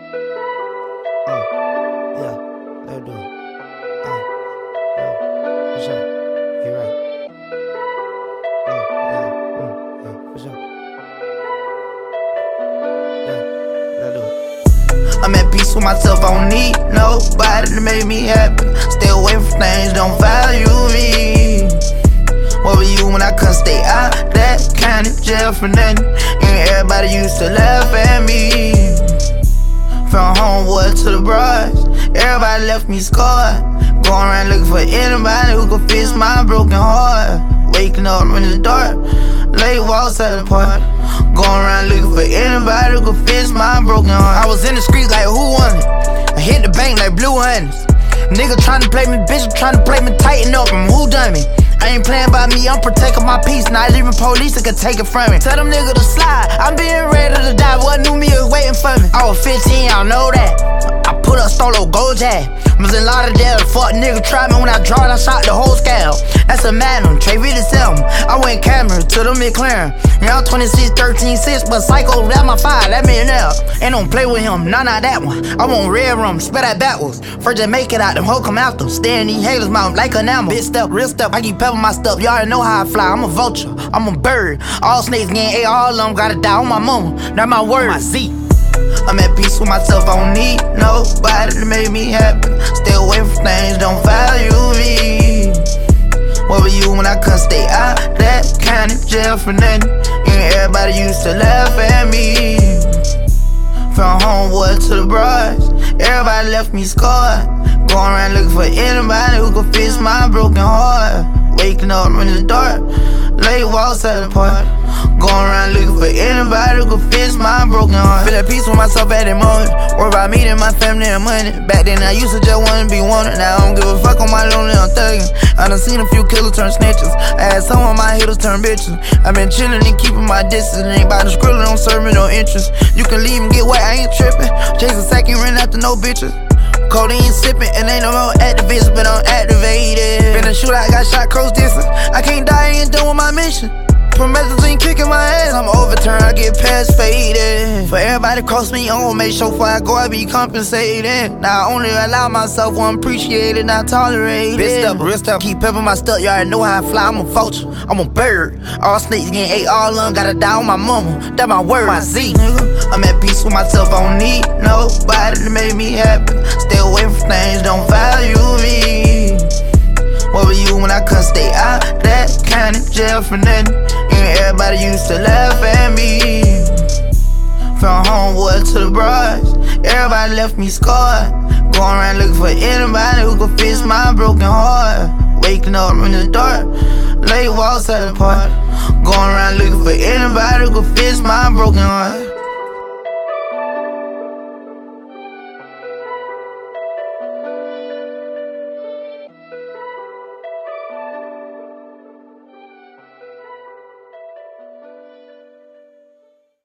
Yeah, let's do it. For sure. You're right. For sure. Yeah, let's do it. I'm at peace with myself, I don't need nobody to make me happy. Stay away from things, don't value me. What were you when I couldn't stay out that county jail for nothing? And everybody used to laugh at me. From Homewood to the Broads, everybody left me scarred. Going around looking for anybody who could fix my broken heart. Waking up in the dark, late walks at the park. Going around looking for anybody who could fix my broken heart. I was in the streets like who won it? I hit the bank like Blue Hunters. Nigga tryna play me, bitch tryna play me, tighten up, and who done me? I ain't playing by me, I'm protecting my peace. Not even police that can take it from me. Tell them niggas to slide, I'm being ready to die. What knew me is waiting for me. I was 15, y'all know that. I put up Stolo Gold Jack. Was in Lauderdale, the fuck nigga tried me when I drawed, I shot the whole scale. That's a Magnum, Trey really sell me. I went camera to the McLaren. Now 26, 13, 6, but Psycho, that's my 5, that millionaire. Ain't don't play with him, nah, not that one. I want red rum, spit that backwards. First just make it out, them hoe come after. Stay in these haters' mouth like an animal. Big step, real step, I keep pepping my stuff. Y'all already know how I fly, I'm a vulture, I'm a bird. All snakes getting ate, all of them gotta die on my mama. That's my word, my Z. I'm at peace with myself, I don't need nobody to make me happy. Stay away from things, don't value me. What were you when I couldn't stay out that county jail for nothing? And everybody used to laugh at me. From Homewood to the Broads, everybody left me scarred. Going around looking for anybody who could fix my broken heart. Waking up in the dark, late walks at the park. Going around looking for anybody who could fix my broken heart. Feel at peace with myself at the moment. Worry about me and my family and money. Back then I used to just wanna be wanted. Now I don't give a fuck on my lonely, I'm thugging. I done seen a few killers turn snitches. I had some of my hitters turn bitches. I been chillin' and keeping my distance. Ain't about to skrillin', don't serve me no interest. You can leave and get wet, I ain't trippin'. Chasing sack, ain't running after no bitches. Codeine sippin', and ain't no more activists, but I'm activated. Been a shootout, got shot close distance. I can't die, I ain't done with my mission. Promethazine kicking my ass, I'm overturned, I get past faded. For everybody cross me on, make sure before I go I be compensated. Now I only allow myself one appreciated, not tolerated. Big step, real step, keep pepping my stuff, y'all already know how I fly. I'm a vulture, I'm a bird. All snakes getting ate, all of them gotta die on my mama. That's my word, my Z, nigga. I'm at peace with myself, I don't need nobody to make me happy. Stay away from things, don't value me. What were you when I couldn't stay out that county jail for nothing? And everybody used to laugh at me. From Homewood to the Broads, everybody left me scarred. Going around looking for anybody who could fix my broken heart. Waking up in the dark, late walks at the park. Going around looking for anybody who could fix my broken heart.